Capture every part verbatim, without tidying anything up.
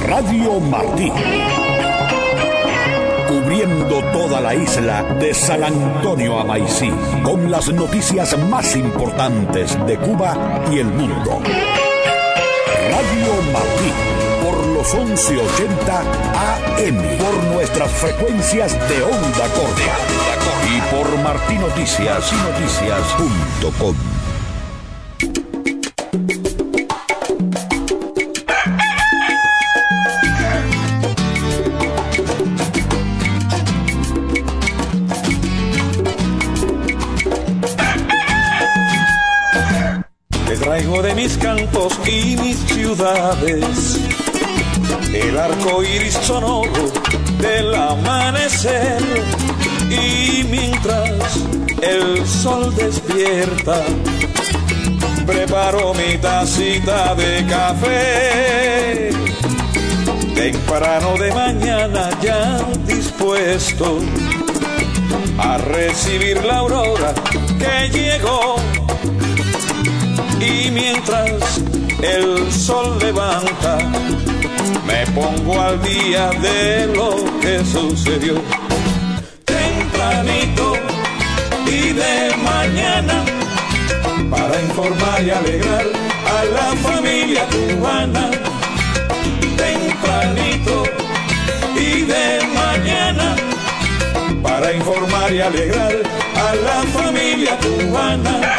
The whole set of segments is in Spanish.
Radio Martí. Cubriendo toda la isla de San Antonio a Maicí, con las noticias más importantes de Cuba y el mundo. Radio Martí, por los once ochenta A M, por nuestras frecuencias de onda corta y por martinoticias y noticias punto com. Traigo de mis cantos y mis ciudades el arco iris sonoro del amanecer, y mientras el sol despierta preparo mi tacita de café temprano de mañana, ya dispuesto a recibir la aurora que llegó. Y mientras el sol levanta, me pongo al día de lo que sucedió. Tempranito y de mañana, para informar y alegrar a la familia cubana. Tempranito y de mañana, para informar y alegrar a la familia cubana.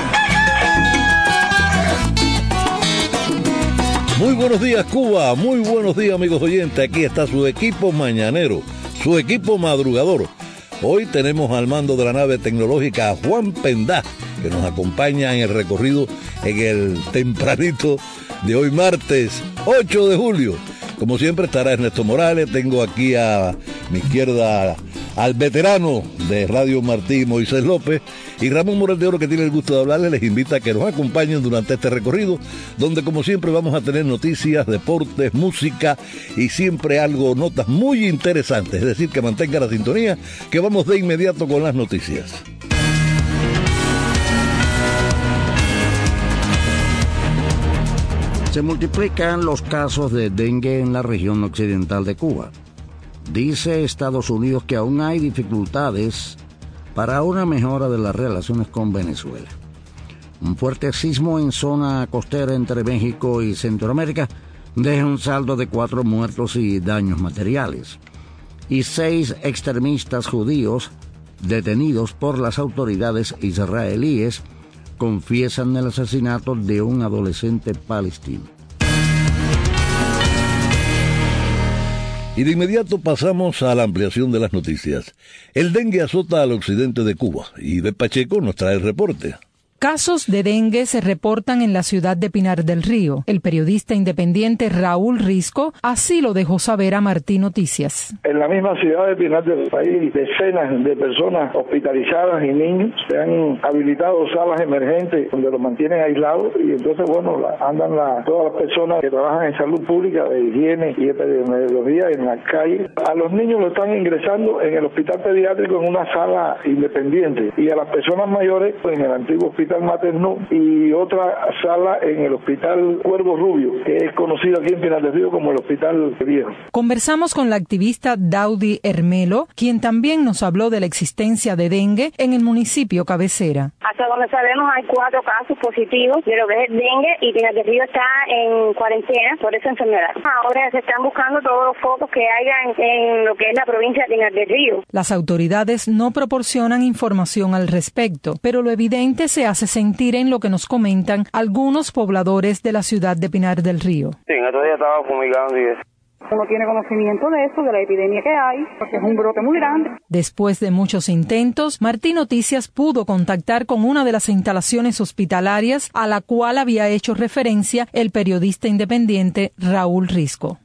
Muy buenos días, Cuba, muy buenos días, amigos oyentes. Aquí está su equipo mañanero, su equipo madrugador. Hoy tenemos al mando de la nave tecnológica a Juan Pendá, que nos acompaña en el recorrido en el tempranito de hoy martes ocho de julio. Como siempre estará Ernesto Morales. Tengo aquí a mi izquierda al veterano de Radio Martí, Moisés López, y Ramón Morel de Oro, que tiene el gusto de hablarles. Les invita a que nos acompañen durante este recorrido, donde como siempre vamos a tener noticias, deportes, música y siempre algo, notas muy interesantes. Es decir, que mantenga la sintonía, que vamos de inmediato con las noticias. Se multiplican los casos de dengue en la región occidental de Cuba. Dice Estados Unidos que aún hay dificultades para una mejora de las relaciones con Venezuela. Un fuerte sismo en zona costera entre México y Centroamérica deja un saldo de cuatro muertos y daños materiales. Y seis extremistas judíos detenidos por las autoridades israelíes confiesan el asesinato de un adolescente palestino. Y de inmediato pasamos a la ampliación de las noticias. El dengue azota al occidente de Cuba y Ivette Pacheco nos trae el reporte. Casos de dengue se reportan en la ciudad de Pinar del Río. El periodista independiente Raúl Risco así lo dejó saber a Martí Noticias. En la misma ciudad de Pinar del País, decenas de personas hospitalizadas y niños. Se han habilitado salas emergentes donde los mantienen aislados, y entonces, bueno, andan la, todas las personas que trabajan en salud pública, de higiene y epidemiología en las calles. A los niños lo están ingresando en el hospital pediátrico en una sala independiente, y a las personas mayores pues, en el antiguo hospital materno, y otra sala en el hospital Cuervo Rubio, que es conocido aquí en Pinar del Río como el hospital viejo. Conversamos con la activista Daudi Hermelo, quien también nos habló de la existencia de dengue en el municipio cabecera. Hasta donde sabemos hay cuatro casos positivos de lo que es dengue, y Pinar del Río está en cuarentena por esa enfermedad. Ahora se están buscando todos los focos que haya en, en lo que es la provincia de Pinar del Río. Las autoridades no proporcionan información al respecto, pero lo evidente se hace sentir en lo que nos comentan algunos pobladores de la ciudad de Pinar del Río. Sí, en estos días estaba fumigando y eso. Uno tiene conocimiento de eso, de la epidemia que hay, porque es un brote muy grande. Después de muchos intentos, Martí Noticias pudo contactar con una de las instalaciones hospitalarias a la cual había hecho referencia el periodista independiente Raúl Risco.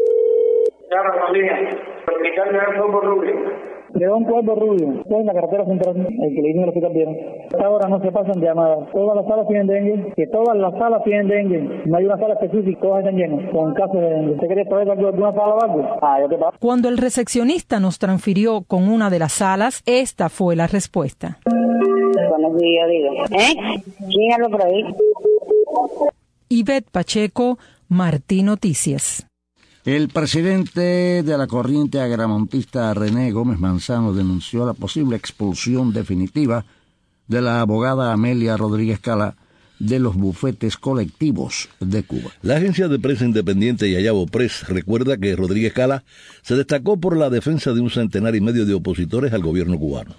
De un Cuervo Rubio, estoy en la carretera central, el que le dicen el hospital viejo. Hasta ahora no se pasan llamadas. Todas las salas tienen dengue, que todas las salas tienen dengue. No hay una sala específica, todas están llenas, con casos de dengue. ¿Usted quería saber algo de alguna sala o algo? Ah, yo te paso. Cuando el recepcionista nos transfirió con una de las salas, esta fue la respuesta. Buenos días, digo. ¿Eh? ¿Quién habla por ahí? Ivette Pacheco, Martí Noticias. El presidente de la corriente agramontista René Gómez Manzano denunció la posible expulsión definitiva de la abogada Amelia Rodríguez Cala de los bufetes colectivos de Cuba. La agencia de prensa independiente Yayabo Press recuerda que Rodríguez Cala se destacó por la defensa de un centenar y medio de opositores al gobierno cubano.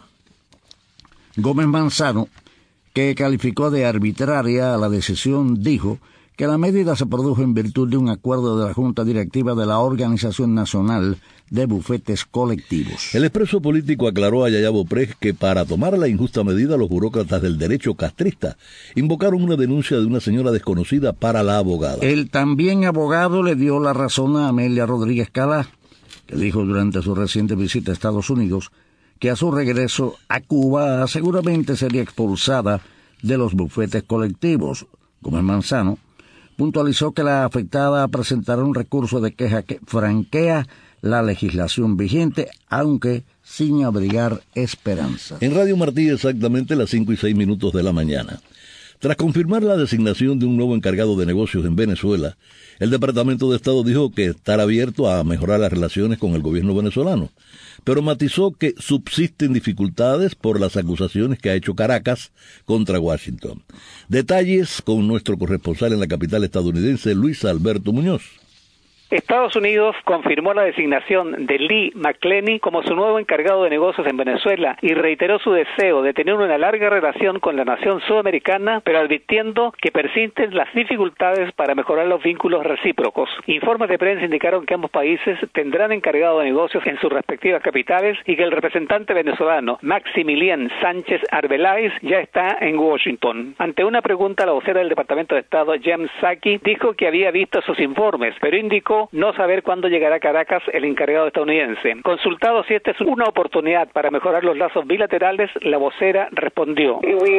Gómez Manzano, que calificó de arbitraria la decisión, dijo que la medida se produjo en virtud de un acuerdo de la Junta Directiva de la Organización Nacional de Bufetes Colectivos. El expreso político aclaró a Yayabo Press que para tomar la injusta medida los burócratas del derecho castrista invocaron una denuncia de una señora desconocida para la abogada. El también abogado le dio la razón a Amelia Rodríguez Cala, que dijo durante su reciente visita a Estados Unidos que a su regreso a Cuba seguramente sería expulsada de los bufetes colectivos. Gómez Manzano puntualizó que la afectada presentará un recurso de queja que franquea la legislación vigente, aunque sin abrigar esperanza. En Radio Martí, exactamente las cinco y seis minutos de la mañana. Tras confirmar la designación de un nuevo encargado de negocios en Venezuela, el Departamento de Estado dijo que estará abierto a mejorar las relaciones con el gobierno venezolano, pero matizó que subsisten dificultades por las acusaciones que ha hecho Caracas contra Washington. Detalles con nuestro corresponsal en la capital estadounidense, Luis Alberto Muñoz. Estados Unidos confirmó la designación de Lee McClenny como su nuevo encargado de negocios en Venezuela y reiteró su deseo de tener una larga relación con la nación sudamericana, pero advirtiendo que persisten las dificultades para mejorar los vínculos recíprocos. Informes de prensa indicaron que ambos países tendrán encargado de negocios en sus respectivas capitales y que el representante venezolano Maximilian Sánchez Arbeláez ya está en Washington. Ante una pregunta, la vocera del Departamento de Estado, Jem Psaki, dijo que había visto sus informes, pero indicó no saber cuándo llegará a Caracas el encargado estadounidense. Consultado si esta es una oportunidad para mejorar los lazos bilaterales, la vocera respondió: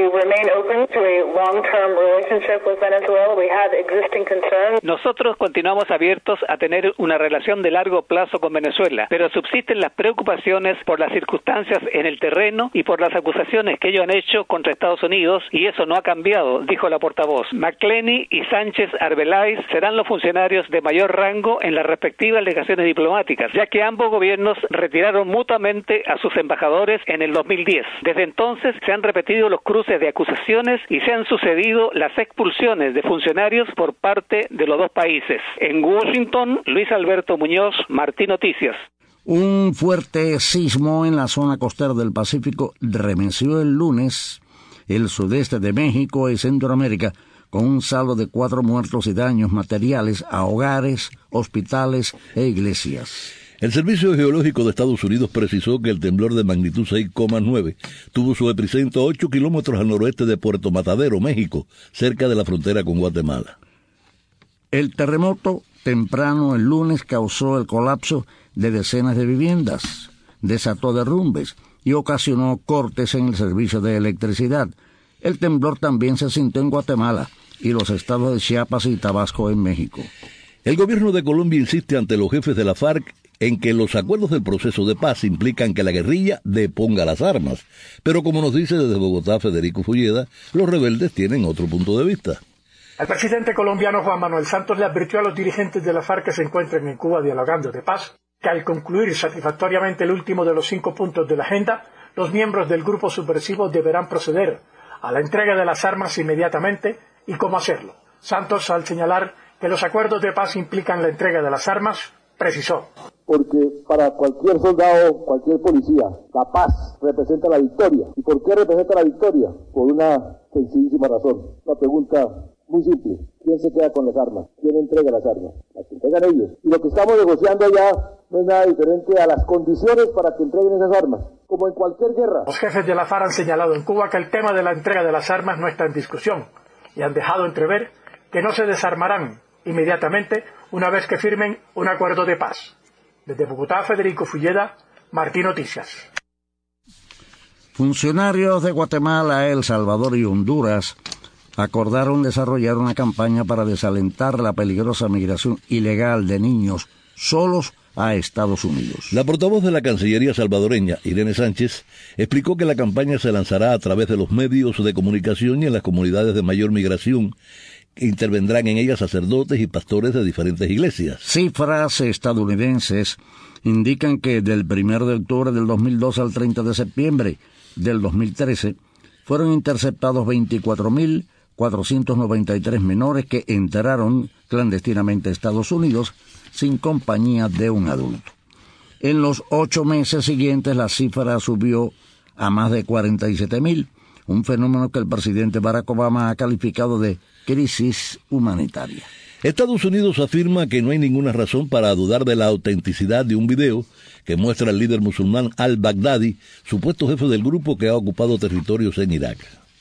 Nosotros continuamos abiertos a tener una relación de largo plazo con Venezuela, pero subsisten las preocupaciones por las circunstancias en el terreno y por las acusaciones que ellos han hecho contra Estados Unidos, y eso no ha cambiado, dijo la portavoz. McClenny y Sánchez Arbeláez serán los funcionarios de mayor rango en las respectivas legaciones diplomáticas, ya que ambos gobiernos retiraron mutuamente a sus embajadores en el dos mil diez. Desde entonces se han repetido los cruces de acusaciones y se han sucedido las expulsiones de funcionarios por parte de los dos países. En Washington, Luis Alberto Muñoz, Martí Noticias. Un fuerte sismo en la zona costera del Pacífico remeció el lunes el sudeste de México y Centroamérica, con un saldo de cuatro muertos y daños materiales a hogares, hospitales e iglesias. El Servicio Geológico de Estados Unidos precisó que el temblor de magnitud seis coma nueve tuvo su epicentro a ocho kilómetros al noroeste de Puerto Matadero, México, cerca de la frontera con Guatemala. El terremoto temprano el lunes causó el colapso de decenas de viviendas, desató derrumbes y ocasionó cortes en el servicio de electricidad. El temblor también se sintió en Guatemala y los estados de Chiapas y Tabasco en México. El gobierno de Colombia insiste ante los jefes de la FARC en que los acuerdos del proceso de paz implican que la guerrilla deponga las armas. Pero como nos dice desde Bogotá Federico Fulleda, los rebeldes tienen otro punto de vista. El presidente colombiano Juan Manuel Santos le advirtió a los dirigentes de la FARC que se encuentran en Cuba dialogando de paz que al concluir satisfactoriamente el último de los cinco puntos de la agenda, los miembros del grupo subversivo deberán proceder a la entrega de las armas inmediatamente y cómo hacerlo. Santos, al señalar que los acuerdos de paz implican la entrega de las armas, precisó: porque para cualquier soldado, cualquier policía, la paz representa la victoria. ¿Y por qué representa la victoria? Por una sencillísima razón, una pregunta muy simple: ¿quién se queda con las armas? ¿Quién entrega las armas? Las que entregan ellos. Y lo que estamos negociando ya no es nada diferente a las condiciones para que entreguen esas armas, como en cualquier guerra. Los jefes de la FARC han señalado en Cuba que el tema de la entrega de las armas no está en discusión y han dejado entrever que no se desarmarán inmediatamente una vez que firmen un acuerdo de paz. Desde Bogotá, Federico Fulleda, Martí Noticias. Funcionarios de Guatemala, El Salvador y Honduras acordaron desarrollar una campaña para desalentar la peligrosa migración ilegal de niños solos a Estados Unidos. La portavoz de la Cancillería salvadoreña, Irene Sánchez, explicó que la campaña se lanzará a través de los medios de comunicación y en las comunidades de mayor migración intervendrán en ella sacerdotes y pastores de diferentes iglesias. Cifras estadounidenses indican que del primero de octubre del dos mil dos al treinta de septiembre del dos mil trece fueron interceptados veinticuatro mil cuatrocientos noventa y tres menores que entraron clandestinamente a Estados Unidos sin compañía de un adulto. En los ocho meses siguientes la cifra subió a más de cuarenta y siete mil, un fenómeno que el presidente Barack Obama ha calificado de crisis humanitaria. Estados Unidos afirma que no hay ninguna razón para dudar de la autenticidad de un video que muestra al líder musulmán al-Baghdadi, supuesto jefe del grupo que ha ocupado territorios en Irak.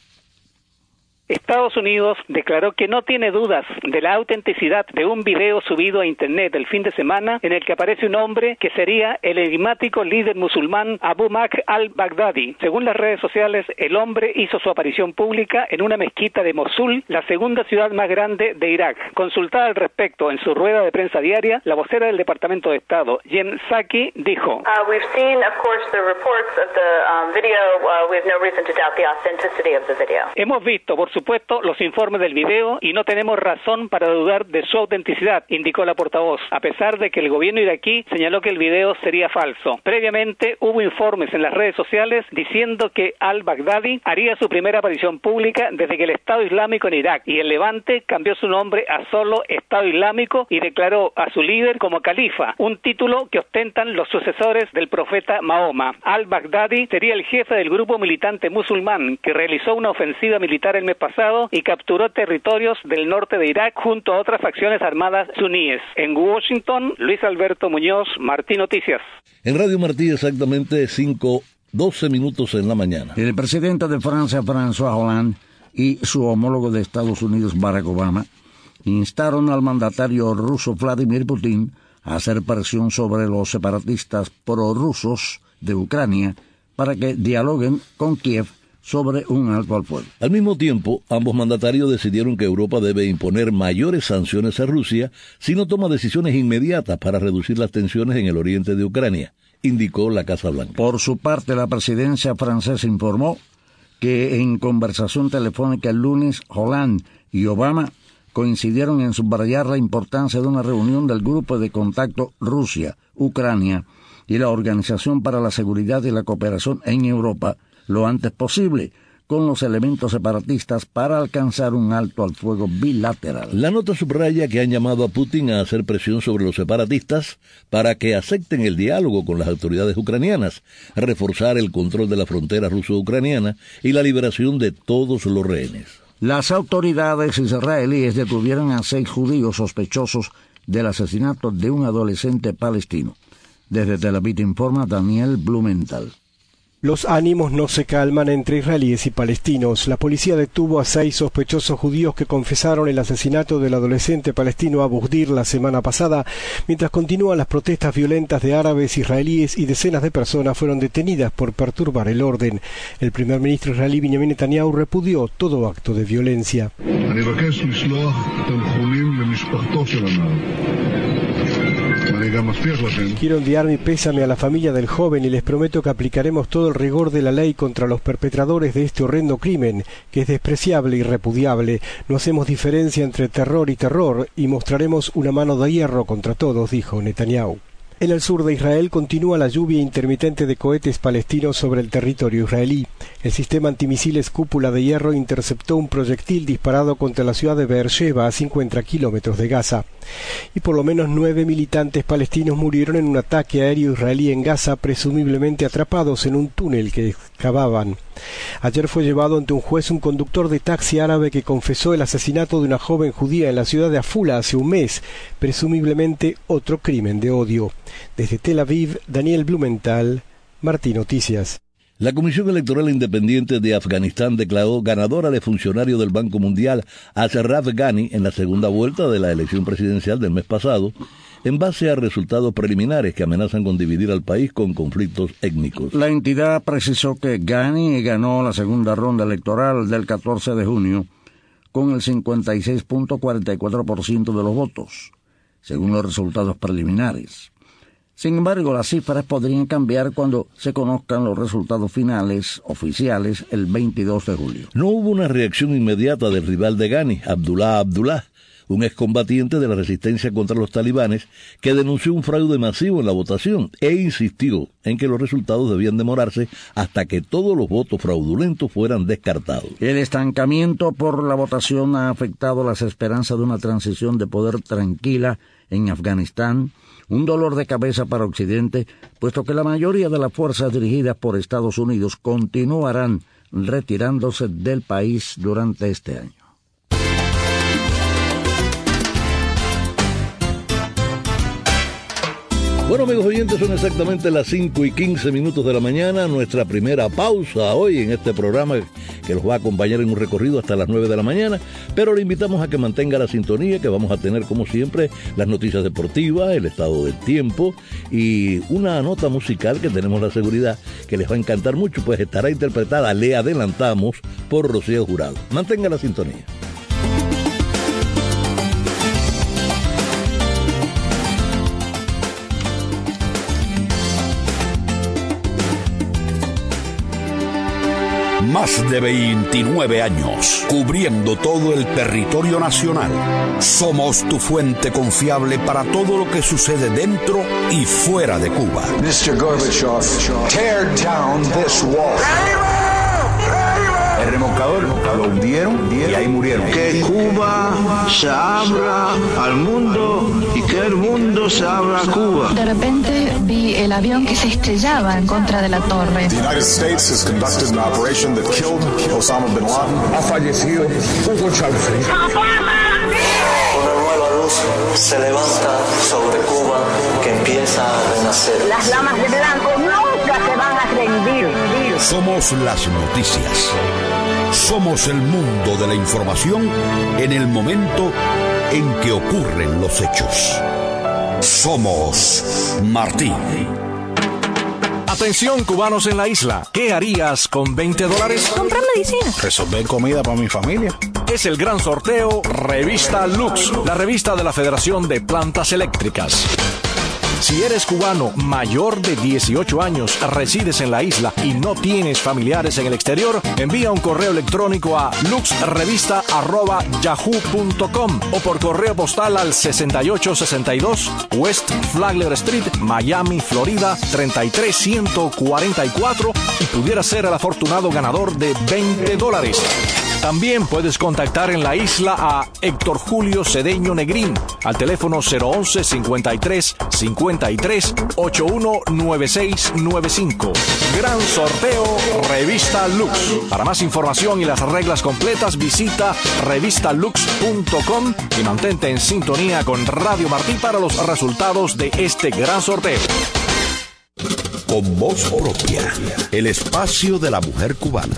Estados Unidos declaró que no tiene dudas de la autenticidad de un video subido a Internet el fin de semana en el que aparece un hombre que sería el enigmático líder musulmán Abu Bakr al-Baghdadi. Según las redes sociales, el hombre hizo su aparición pública en una mezquita de Mosul, la segunda ciudad más grande de Irak. Consultada al respecto en su rueda de prensa diaria, la vocera del Departamento de Estado, Jen Psaki, dijo: uh, We've seen, of course, the reports of the um, video. Uh, we have no reason to doubt the authenticity of the video. Hemos visto, por supuesto, los informes del video y no tenemos razón para dudar de su autenticidad, indicó la portavoz, a pesar de que el gobierno iraquí señaló que el video sería falso. Previamente hubo informes en las redes sociales diciendo que al-Baghdadi haría su primera aparición pública desde que el Estado Islámico en Irak y el Levante cambió su nombre a solo Estado Islámico y declaró a su líder como califa, un título que ostentan los sucesores del profeta Mahoma. Al-Baghdadi sería el jefe del grupo militante musulmán que realizó una ofensiva militar el mes pasado y capturó territorios del norte de Irak junto a otras facciones armadas suníes. En Washington, Luis Alberto Muñoz, Martí Noticias. En Radio Martí exactamente cinco doce minutos en la mañana. El presidente de Francia, François Hollande, y su homólogo de Estados Unidos, Barack Obama, instaron al mandatario ruso Vladimir Putin a hacer presión sobre los separatistas prorrusos de Ucrania para que dialoguen con Kiev sobre un alto al fuego. Al mismo tiempo, ambos mandatarios decidieron que Europa debe imponer mayores sanciones a Rusia si no toma decisiones inmediatas para reducir las tensiones en el oriente de Ucrania, indicó la Casa Blanca. Por su parte, la presidencia francesa informó que en conversación telefónica el lunes, Hollande y Obama coincidieron en subrayar la importancia de una reunión del Grupo de Contacto Rusia-Ucrania y la Organización para la Seguridad y la Cooperación en Europa lo antes posible, con los elementos separatistas para alcanzar un alto al fuego bilateral. La nota subraya que han llamado a Putin a hacer presión sobre los separatistas para que acepten el diálogo con las autoridades ucranianas, reforzar el control de la frontera ruso-ucraniana y la liberación de todos los rehenes. Las autoridades israelíes detuvieron a seis judíos sospechosos del asesinato de un adolescente palestino. Desde Tel Aviv informa Daniel Blumenthal. Los ánimos no se calman entre israelíes y palestinos. La policía detuvo a seis sospechosos judíos que confesaron el asesinato del adolescente palestino Abu Khdir la semana pasada, mientras continúan las protestas violentas de árabes israelíes y decenas de personas fueron detenidas por perturbar el orden. El primer ministro israelí Benjamin Netanyahu repudió todo acto de violencia. Quiero enviar mi pésame a la familia del joven y les prometo que aplicaremos todo el rigor de la ley contra los perpetradores de este horrendo crimen, que es despreciable y repudiable. No hacemos diferencia entre terror y terror y mostraremos una mano de hierro contra todos, dijo Netanyahu. En el sur de Israel continúa la lluvia intermitente de cohetes palestinos sobre el territorio israelí. El sistema antimisiles Cúpula de Hierro interceptó un proyectil disparado contra la ciudad de Beersheba a cincuenta kilómetros de Gaza. Y por lo menos nueve militantes palestinos murieron en un ataque aéreo israelí en Gaza, presumiblemente atrapados en un túnel que excavaban. Ayer fue llevado ante un juez un conductor de taxi árabe que confesó el asesinato de una joven judía en la ciudad de Afula hace un mes, presumiblemente otro crimen de odio. Desde Tel Aviv, Daniel Blumenthal, Martí Noticias. La Comisión Electoral Independiente de Afganistán declaró ganadora de funcionario del Banco Mundial Ashraf Ghani en la segunda vuelta de la elección presidencial del mes pasado, en base a resultados preliminares que amenazan con dividir al país con conflictos étnicos. La entidad precisó que Ghani ganó la segunda ronda electoral del catorce de junio con el cincuenta y seis punto cuarenta y cuatro por ciento de los votos, según los resultados preliminares. Sin embargo, las cifras podrían cambiar cuando se conozcan los resultados finales oficiales el veintidós de julio. No hubo una reacción inmediata del rival de Ghani, Abdullah Abdullah, un excombatiente de la resistencia contra los talibanes, que denunció un fraude masivo en la votación e insistió en que los resultados debían demorarse hasta que todos los votos fraudulentos fueran descartados. El estancamiento por la votación ha afectado las esperanzas de una transición de poder tranquila en Afganistán, un dolor de cabeza para Occidente, puesto que la mayoría de las fuerzas dirigidas por Estados Unidos continuarán retirándose del país durante este año. Bueno, amigos oyentes, son exactamente las cinco y quince minutos de la mañana, nuestra primera pausa hoy en este programa que los va a acompañar en un recorrido hasta las nueve de la mañana, pero le invitamos a que mantenga la sintonía, que vamos a tener como siempre las noticias deportivas, el estado del tiempo y una nota musical que tenemos la seguridad que les va a encantar mucho, pues estará interpretada, le adelantamos, por Rocío Jurado. Mantenga la sintonía. Más de veintinueve años, cubriendo todo el territorio nacional. Somos tu fuente confiable para todo lo que sucede dentro y fuera de Cuba. mister Gorbachev, tear down this wall. El remolcador lo hundieron y ahí murieron. Que Cuba se abra al mundo y que el mundo se abra a Cuba. De repente vi el avión que se estrellaba en contra de la torre. The United States has conducted an operation that killed Osama bin Laden. Ha fallecido Hugo Chávez. Una nueva luz se levanta sobre Cuba que empieza a renacer. Las damas de blanco nunca se van a rendir. Somos las noticias. Somos el mundo de la información en el momento en que ocurren los hechos. Somos Martín. Atención, cubanos en la isla. ¿Qué harías con veinte dólares? Comprar medicina. Resolver comida para mi familia. Es el gran sorteo Revista Lux, la revista de la Federación de Plantas Eléctricas. Si eres cubano mayor de dieciocho años, resides en la isla y no tienes familiares en el exterior, envía un correo electrónico a luxrevista arroba yahoo punto com o por correo postal al sesenta y ocho sesenta y dos West Flagler Street, Miami, Florida treinta y tres ciento cuarenta y cuatro y pudiera ser el afortunado ganador de veinte dólares. También puedes contactar en la isla a Héctor Julio Cedeño Negrín al teléfono cero once cincuenta y tres cincuenta y tres ochenta y uno noventa y seis noventa y cinco. Gran sorteo Revista Lux. Para más información y las reglas completas visita revista lux punto com y mantente en sintonía con Radio Martí para los resultados de este gran sorteo. Con voz propia, el espacio de la mujer cubana.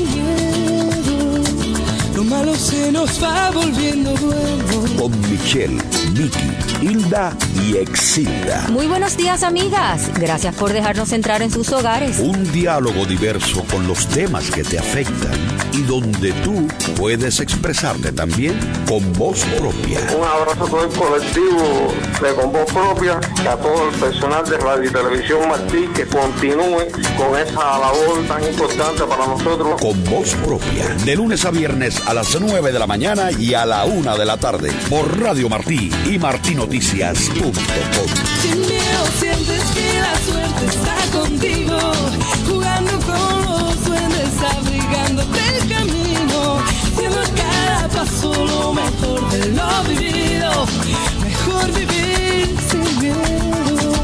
Lo malo se nos va volviendo bueno. Con Michelle, Vicky, Hilda y Exilda. Muy buenos días, amigas. Gracias por dejarnos entrar en sus hogares. Un diálogo diverso con los temas que te afectan y donde tú puedes expresarte también con voz propia. Un abrazo a todo el colectivo de Con Voz Propia y a todo el personal de Radio y Televisión Martí que continúe con esa labor tan importante para nosotros. Con Voz Propia, de lunes a viernes a las nueve de la mañana y a la una de la tarde por Radio Martí y martí noticias punto com. Sin miedo sientes que la suerte está contigo, jugando con los duendes, abrigándote el camino, siendo cada paso lo mejor de lo vivido, mejor vivir sin miedo.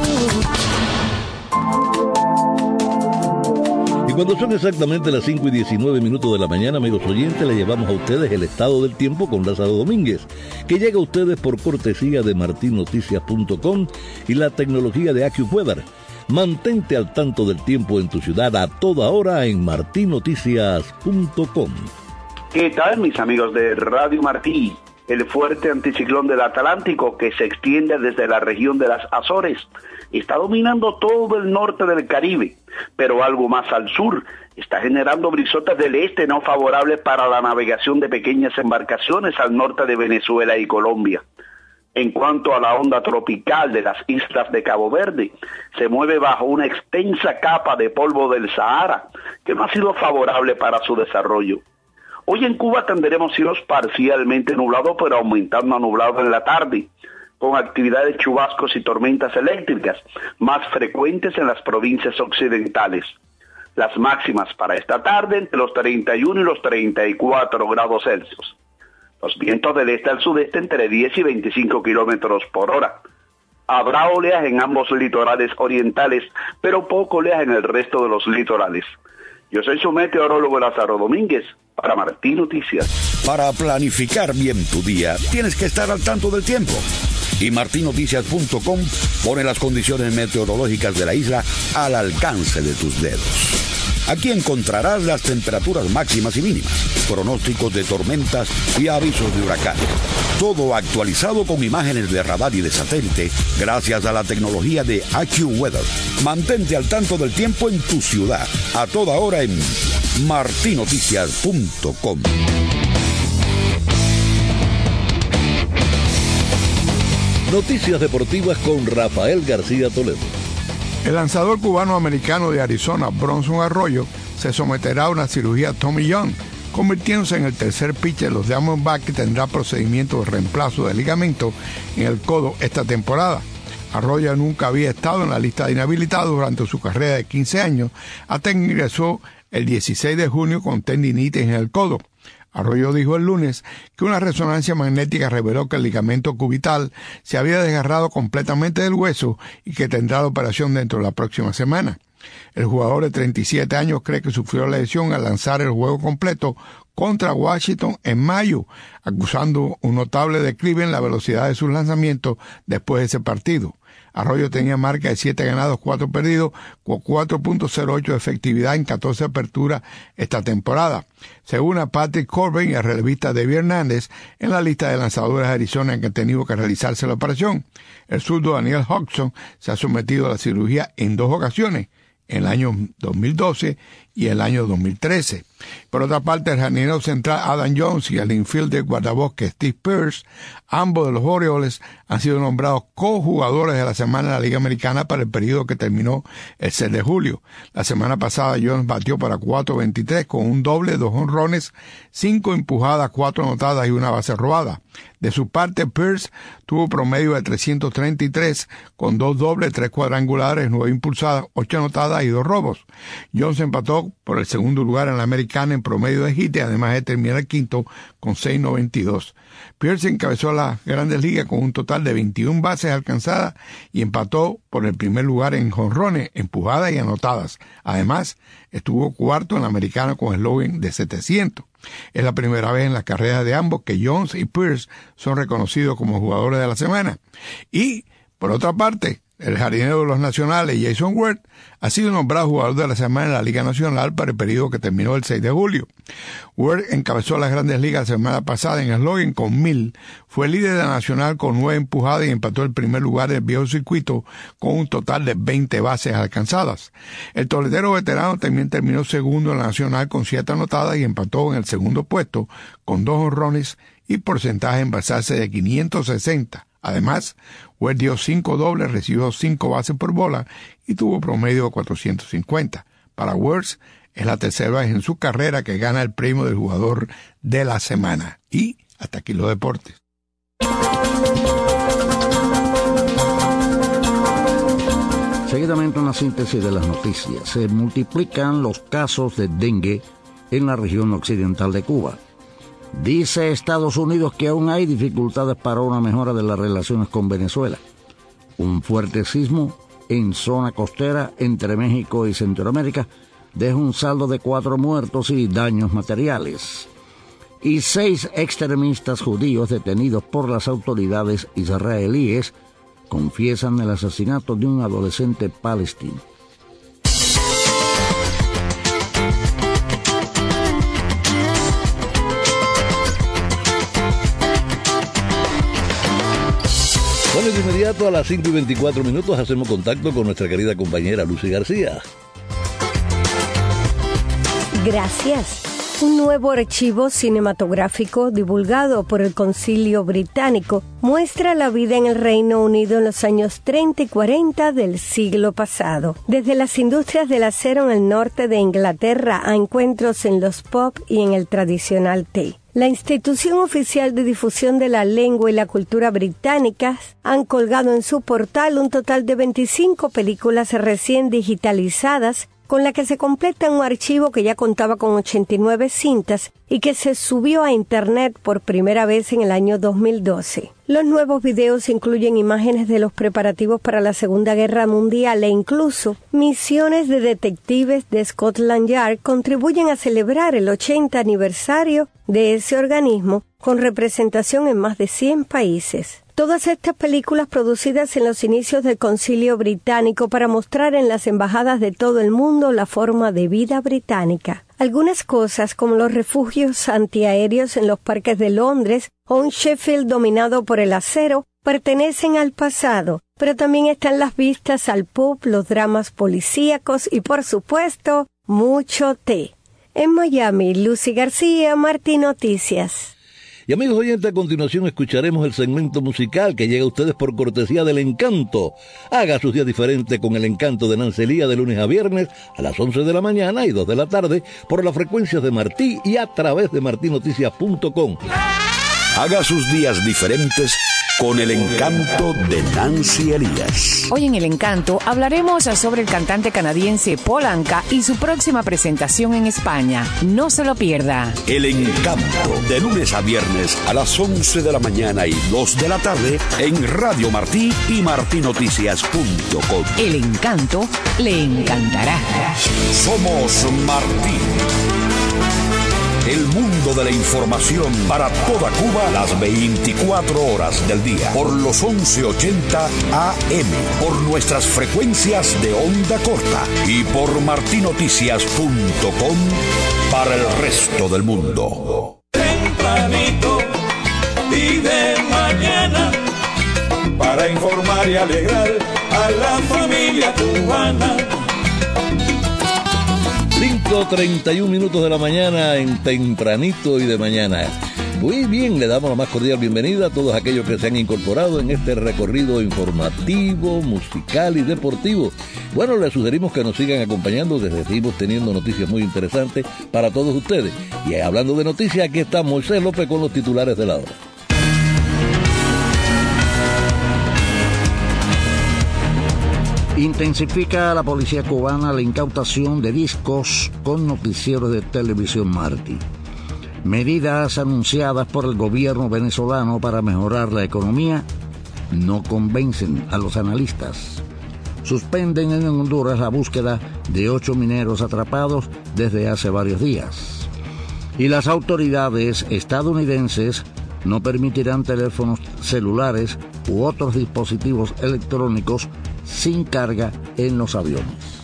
Y cuando son exactamente las cinco y diecinueve minutos de la mañana, amigos oyentes, le llevamos a ustedes el estado del tiempo con Lázaro Domínguez, que llega a ustedes por cortesía de martí noticias punto com y la tecnología de AccuWeather. Mantente al tanto del tiempo en tu ciudad a toda hora en martí noticias punto com. ¿Qué tal, mis amigos de Radio Martí? El fuerte anticiclón del Atlántico, que se extiende desde la región de las Azores, está dominando todo el norte del Caribe, pero algo más al sur está generando brisotas del este no favorables para la navegación de pequeñas embarcaciones al norte de Venezuela y Colombia. En cuanto a la onda tropical de las islas de Cabo Verde, se mueve bajo una extensa capa de polvo del Sahara, que no ha sido favorable para su desarrollo. Hoy en Cuba tendremos cielos parcialmente nublados, pero aumentando a nublado en la tarde, con actividad de chubascos y tormentas eléctricas, más frecuentes en las provincias occidentales. Las máximas para esta tarde entre los treinta y uno y los treinta y cuatro grados Celsius. Los vientos del este al sudeste entre diez y veinticinco kilómetros por hora. Habrá oleaje en ambos litorales orientales, pero poco oleaje en el resto de los litorales. Yo soy su meteorólogo Lázaro Domínguez, para Martí Noticias. Para planificar bien tu día, tienes que estar al tanto del tiempo. Y martí noticias punto com pone las condiciones meteorológicas de la isla al alcance de tus dedos. Aquí encontrarás las temperaturas máximas y mínimas, pronósticos de tormentas y avisos de huracanes. Todo actualizado con imágenes de radar y de satélite gracias a la tecnología de AccuWeather. Mantente al tanto del tiempo en tu ciudad, a toda hora en martí noticias punto com. Noticias deportivas con Rafael García Toledo. El lanzador cubano-americano de Arizona, Bronson Arroyo, se someterá a una cirugía Tommy John, convirtiéndose en el tercer pitcher de los Diamondbacks que tendrá procedimiento de reemplazo de ligamento en el codo esta temporada. Arroyo nunca había estado en la lista de inhabilitados durante su carrera de quince años, hasta que ingresó el dieciséis de junio con tendinitis en el codo. Arroyo dijo el lunes que una resonancia magnética reveló que el ligamento cubital se había desgarrado completamente del hueso y que tendrá la operación dentro de la próxima semana. El jugador de treinta y siete años cree que sufrió la lesión al lanzar el juego completo contra Washington en mayo, acusando un notable declive en la velocidad de sus lanzamientos después de ese partido. Arroyo tenía marca de siete ganados, cuatro perdidos, con cuatro punto cero ocho de efectividad en catorce aperturas esta temporada. Según a Patrick Corbin y el relevista David Hernández, en la lista de lanzadores de Arizona que han tenido que realizarse la operación, el zurdo Daniel Hodgson se ha sometido a la cirugía en dos ocasiones, en el año dos mil doce y el año dos mil trece. Por otra parte, el jardinero central Adam Jones y el infielder guardabosque Steve Pearce, ambos de los Orioles, han sido nombrados cojugadores de la semana de la Liga Americana para el periodo que terminó el seis de julio. La semana pasada Jones batió para cuatro veintitrés con un doble, dos jonrones, cinco empujadas, cuatro anotadas y una base robada. De su parte, Pearce tuvo promedio de trescientos treinta y tres con dos dobles, tres cuadrangulares, nueve impulsadas, ocho anotadas y dos robos. Jones empató por el segundo lugar en la Americana en promedio de hit y además de terminar el quinto con seis noventa y dos. Pearce encabezó las Grandes Ligas con un total de veintiuna bases alcanzadas y empató por el primer lugar en jonrones, empujadas y anotadas. Además, estuvo cuarto en la Americana con eslogan de setecientos. Es la primera vez en la carrera de ambos que Jones y Pearce son reconocidos como jugadores de la semana. Y, por otra parte, el jardinero de los Nacionales, Jason Worth, ha sido nombrado jugador de la semana en la Liga Nacional para el periodo que terminó el seis de julio. Worth encabezó las Grandes Ligas la semana pasada en eslogan con mil, fue líder de la Nacional con nueve empujadas y empató el primer lugar del viejo circuito con un total de veinte bases alcanzadas. El toledero veterano también terminó segundo en la Nacional con siete anotadas y empató en el segundo puesto con dos jonrones y porcentaje en basarse de quinientos sesenta. Además, Webb dio cinco dobles, recibió cinco bases por bola y tuvo promedio de cuatrocientos cincuenta. Para Wertz, es la tercera vez en su carrera que gana el premio del jugador de la semana. Y hasta aquí los deportes. Seguidamente una síntesis de las noticias. Se multiplican los casos de dengue en la región occidental de Cuba. Dice Estados Unidos que aún hay dificultades para una mejora de las relaciones con Venezuela. Un fuerte sismo en zona costera entre México y Centroamérica deja un saldo de cuatro muertos y daños materiales. Y seis extremistas judíos detenidos por las autoridades israelíes confiesan el asesinato de un adolescente palestino. Bueno, de inmediato a las cinco y veinticuatro minutos hacemos contacto con nuestra querida compañera Lucy García. Gracias. Un nuevo archivo cinematográfico divulgado por el Concilio Británico muestra la vida en el Reino Unido en los años treinta y cuarenta del siglo pasado. Desde las industrias del acero en el norte de Inglaterra a encuentros en los pubs y en el tradicional té. La institución oficial de difusión de la lengua y la cultura británicas han colgado en su portal un total de veinticinco películas recién digitalizadas, con la que se completa un archivo que ya contaba con ochenta y nueve cintas y que se subió a Internet por primera vez en el año dos mil doce. Los nuevos videos incluyen imágenes de los preparativos para la Segunda Guerra Mundial e incluso misiones de detectives de Scotland Yard contribuyen a celebrar el ochenta aniversario de ese organismo con representación en más de cien países. Todas estas películas producidas en los inicios del Concilio Británico para mostrar en las embajadas de todo el mundo la forma de vida británica. Algunas cosas, como los refugios antiaéreos en los parques de Londres o un Sheffield dominado por el acero, pertenecen al pasado, pero también están las vistas al pub, los dramas policíacos y, por supuesto, mucho té. En Miami, Lucy García, Martí Noticias. Y amigos oyentes, a continuación escucharemos el segmento musical que llega a ustedes por cortesía del Encanto. Haga sus días diferentes con el Encanto de Nancy Lía de lunes a viernes a las once de la mañana y dos de la tarde por las frecuencias de Martí y a través de martí noticias punto com. Haga sus días diferentes con el Encanto de Nancy Elías. Hoy en El Encanto hablaremos sobre el cantante canadiense Paul Anka y su próxima presentación en España. No se lo pierda. El Encanto, de lunes a viernes a las once de la mañana y dos de la tarde en Radio Martí y martí noticias punto com. El Encanto le encantará. Somos Martí. El mundo de la información para toda Cuba las veinticuatro horas del día. Por los once ochenta A M. Por nuestras frecuencias de onda corta. Y por martí noticias punto com para el resto del mundo. Tempranito y de mañana, para informar y alegrar a la familia cubana. cinco treinta y un minutos de la mañana en Tempranito y de mañana. Muy bien, le damos la más cordial bienvenida a todos aquellos que se han incorporado en este recorrido informativo, musical y deportivo. Bueno, les sugerimos que nos sigan acompañando, les seguimos teniendo noticias muy interesantes para todos ustedes. Y hablando de noticias, aquí está Moisés López con los titulares de la hora. Intensifica la policía cubana la incautación de discos con noticieros de televisión Martí. Medidas anunciadas por el gobierno venezolano para mejorar la economía no convencen a los analistas. Suspenden en Honduras la búsqueda de ocho mineros atrapados desde hace varios días. Y las autoridades estadounidenses no permitirán teléfonos celulares u otros dispositivos electrónicos sin carga en los aviones.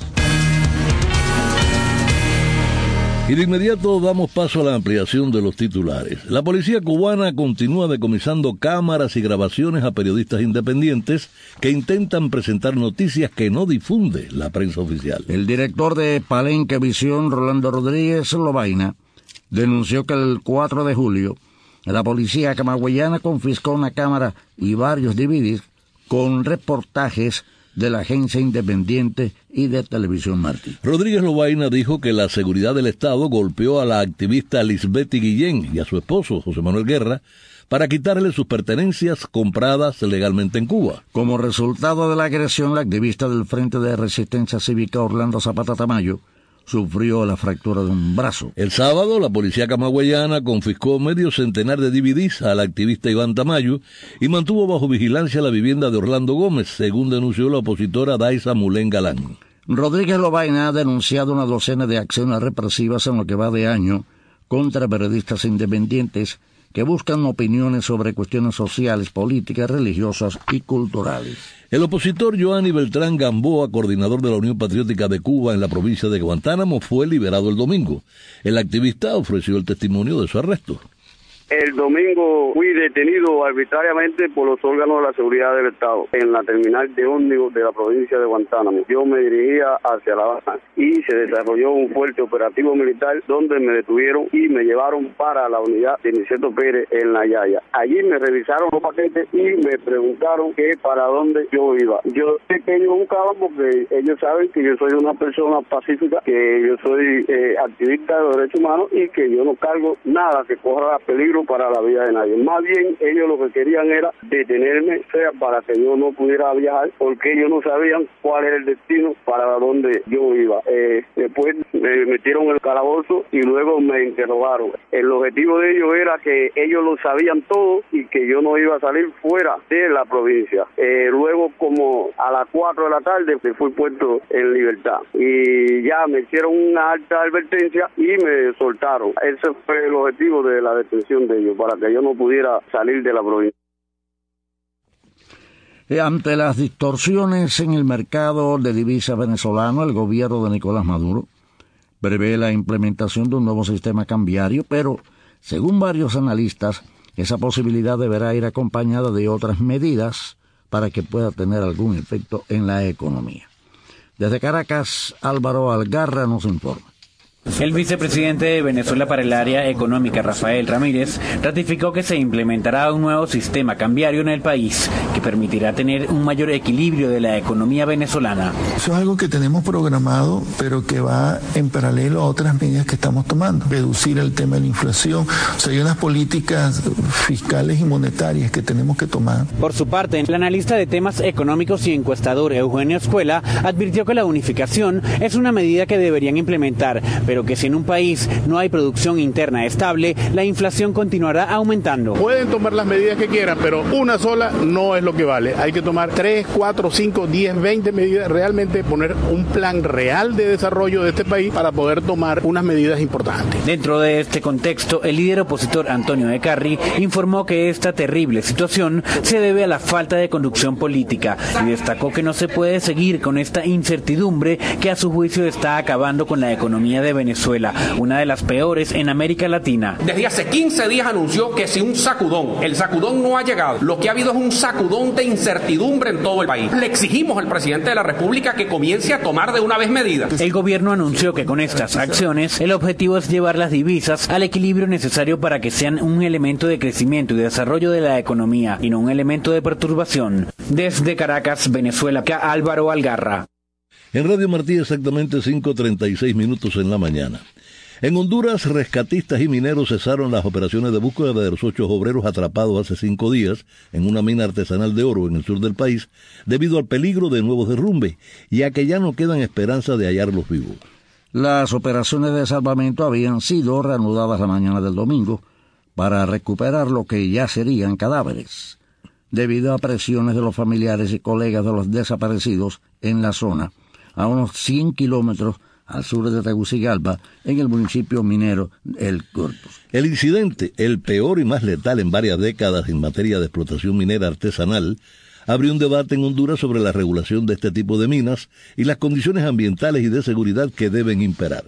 Y de inmediato damos paso a la ampliación de los titulares. La policía cubana continúa decomisando cámaras y grabaciones a periodistas independientes que intentan presentar noticias que no difunde la prensa oficial. El director de Palenque Visión, Rolando Rodríguez Lobaina, denunció que el cuatro de julio la policía camagüeyana confiscó una cámara y varios D V Ds con reportajes de la agencia independiente y de televisión Martí. Rodríguez Lobaina dijo que la seguridad del Estado golpeó a la activista Lisbeth Guillén y a su esposo, José Manuel Guerra, para quitarle sus pertenencias compradas legalmente en Cuba. Como resultado de la agresión, la activista del Frente de Resistencia Cívica Orlando Zapata Tamayo sufrió la fractura de un brazo. El sábado, la policía camagüeyana confiscó medio centenar de D V Ds al activista Iván Tamayo y mantuvo bajo vigilancia la vivienda de Orlando Gómez, según denunció la opositora Daisa Mulén Galán. Rodríguez Lobaina ha denunciado una docena de acciones represivas en lo que va de año contra periodistas independientes que buscan opiniones sobre cuestiones sociales, políticas, religiosas y culturales. El opositor Joanny Beltrán Gamboa, coordinador de la Unión Patriótica de Cuba en la provincia de Guantánamo, fue liberado el domingo. El activista ofreció el testimonio de su arresto. El domingo fui detenido arbitrariamente por los órganos de la seguridad del Estado en la terminal de ómnibus de la provincia de Guantánamo. Yo me dirigía hacia La Habana y se desarrolló un fuerte operativo militar donde me detuvieron y me llevaron para la unidad de Niceto Pérez en La Yaya. Allí me revisaron los paquetes y me preguntaron que para dónde yo iba. Yo sé que ellos buscaban porque ellos saben que yo soy una persona pacífica, que yo soy eh, activista de derechos humanos y que yo no cargo nada que corra peligro para la vida de nadie. Más bien ellos lo que querían era detenerme, sea para que yo no pudiera viajar, porque ellos no sabían cuál era el destino para donde yo iba. Eh, después me metieron en el calabozo y luego me interrogaron. El objetivo de ellos era que ellos lo sabían todo y que yo no iba a salir fuera de la provincia. Eh, luego como a las cuatro de la tarde me fui puesto en libertad y ya me hicieron una alta advertencia y me soltaron. Ese fue el objetivo de la detención de ellos, para que yo no pudiera salir de la provincia. Ante las distorsiones en el mercado de divisas venezolano, el gobierno de Nicolás Maduro prevé la implementación de un nuevo sistema cambiario, pero, según varios analistas, esa posibilidad deberá ir acompañada de otras medidas para que pueda tener algún efecto en la economía. Desde Caracas, Álvaro Algarra nos informa. El vicepresidente de Venezuela para el área económica, Rafael Ramírez, ratificó que se implementará un nuevo sistema cambiario en el país que permitirá tener un mayor equilibrio de la economía venezolana. Eso es algo que tenemos programado, pero que va en paralelo a otras medidas que estamos tomando. Reducir el tema de la inflación. O sea, hay unas políticas fiscales y monetarias que tenemos que tomar. Por su parte, el analista de temas económicos y encuestador Eugenio Escuela advirtió que la unificación es una medida que deberían implementar, pero pero que si en un país no hay producción interna estable, la inflación continuará aumentando. Pueden tomar las medidas que quieran, pero una sola no es lo que vale. Hay que tomar tres, cuatro, cinco, diez, veinte medidas, realmente poner un plan real de desarrollo de este país para poder tomar unas medidas importantes. Dentro de este contexto, el líder opositor Antonio de Carri informó que esta terrible situación se debe a la falta de conducción política y destacó que no se puede seguir con esta incertidumbre que a su juicio está acabando con la economía de Venezuela. Venezuela, una de las peores en América Latina. Desde hace quince días anunció que si un sacudón, el sacudón no ha llegado, lo que ha habido es un sacudón de incertidumbre en todo el país. Le exigimos al presidente de la República que comience a tomar de una vez medidas. El gobierno anunció que con estas acciones el objetivo es llevar las divisas al equilibrio necesario para que sean un elemento de crecimiento y desarrollo de la economía y no un elemento de perturbación. Desde Caracas, Venezuela, Álvaro Algarra. En Radio Martí exactamente cinco treinta y seis minutos en la mañana. En Honduras, rescatistas y mineros cesaron las operaciones de búsqueda de los ocho obreros atrapados hace cinco días en una mina artesanal de oro en el sur del país debido al peligro de nuevos derrumbes y a que ya no quedan esperanzas de hallarlos vivos. Las operaciones de salvamento habían sido reanudadas la mañana del domingo para recuperar lo que ya serían cadáveres, debido a presiones de los familiares y colegas de los desaparecidos en la zona, a unos cien kilómetros al sur de Tegucigalpa, en el municipio minero El Corpus. El incidente, el peor y más letal en varias décadas en materia de explotación minera artesanal, abrió un debate en Honduras sobre la regulación de este tipo de minas y las condiciones ambientales y de seguridad que deben imperar.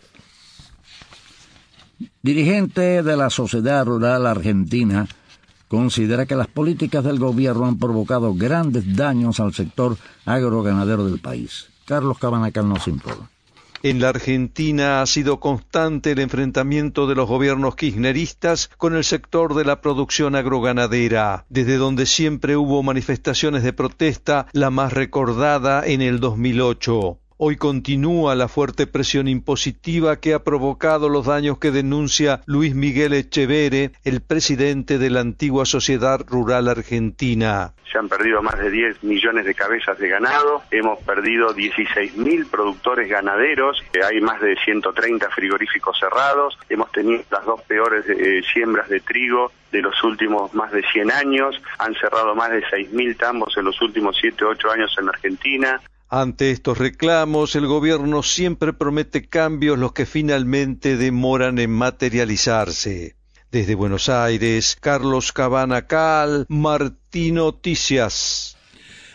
Dirigente de la Sociedad Rural Argentina considera que las políticas del gobierno han provocado grandes daños al sector agroganadero del país. Carlos Cabanacal nos informa. En la Argentina ha sido constante el enfrentamiento de los gobiernos kirchneristas con el sector de la producción agroganadera, desde donde siempre hubo manifestaciones de protesta, la más recordada en el dos mil ocho. Hoy continúa la fuerte presión impositiva que ha provocado los daños que denuncia Luis Miguel Echevere, el presidente de la antigua Sociedad Rural Argentina. Se han perdido más de diez millones de cabezas de ganado, hemos perdido dieciséis mil productores ganaderos, hay más de ciento treinta frigoríficos cerrados, hemos tenido las dos peores eh, siembras de trigo de los últimos más de cien años, han cerrado más de seis mil tambos en los últimos siete u ocho años en la Argentina. Ante estos reclamos, el gobierno siempre promete cambios, los que finalmente demoran en materializarse. Desde Buenos Aires, Carlos Cabanacal, Martí Noticias.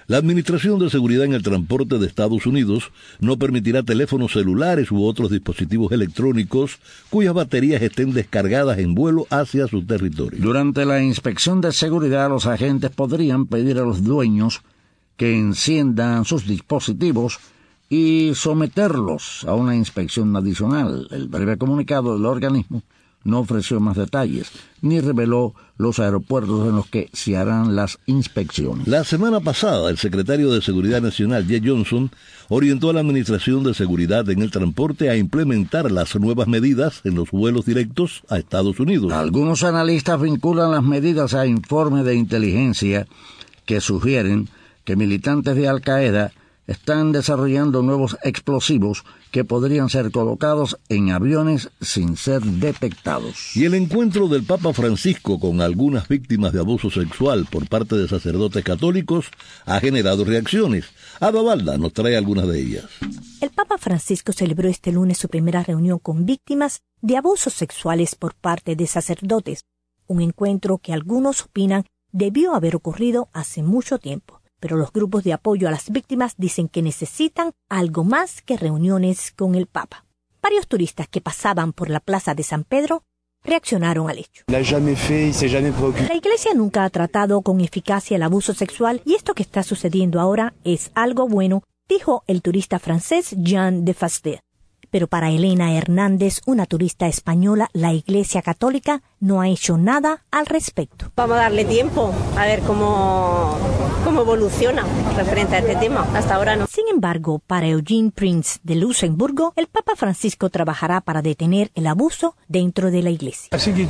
La Administración de Seguridad en el Transporte de Estados Unidos no permitirá teléfonos celulares u otros dispositivos electrónicos cuyas baterías estén descargadas en vuelo hacia su territorio. Durante la inspección de seguridad, los agentes podrían pedir a los dueños que enciendan sus dispositivos y someterlos a una inspección adicional. El breve comunicado del organismo no ofreció más detalles, ni reveló los aeropuertos en los que se harán las inspecciones. La semana pasada, el secretario de Seguridad Nacional, Jeh Johnson, orientó a la Administración de Seguridad en el Transporte a implementar las nuevas medidas en los vuelos directos a Estados Unidos. Algunos analistas vinculan las medidas a informes de inteligencia que sugieren que militantes de Al-Qaeda están desarrollando nuevos explosivos que podrían ser colocados en aviones sin ser detectados. Y el encuentro del Papa Francisco con algunas víctimas de abuso sexual por parte de sacerdotes católicos ha generado reacciones. Ada Balda nos trae algunas de ellas. El Papa Francisco celebró este lunes su primera reunión con víctimas de abusos sexuales por parte de sacerdotes, un encuentro que algunos opinan debió haber ocurrido hace mucho tiempo. Pero los grupos de apoyo a las víctimas dicen que necesitan algo más que reuniones con el Papa. Varios turistas que pasaban por la plaza de San Pedro reaccionaron al hecho. La Iglesia nunca ha tratado con eficacia el abuso sexual y esto que está sucediendo ahora es algo bueno, dijo el turista francés Jean de Fasté. Pero para Elena Hernández, una turista española, la Iglesia Católica no ha hecho nada al respecto. Vamos a darle tiempo a ver cómo, cómo evoluciona referente a este tema. Hasta ahora no. Sin embargo, para Eugene Prince de Luxemburgo, el Papa Francisco trabajará para detener el abuso dentro de la Iglesia.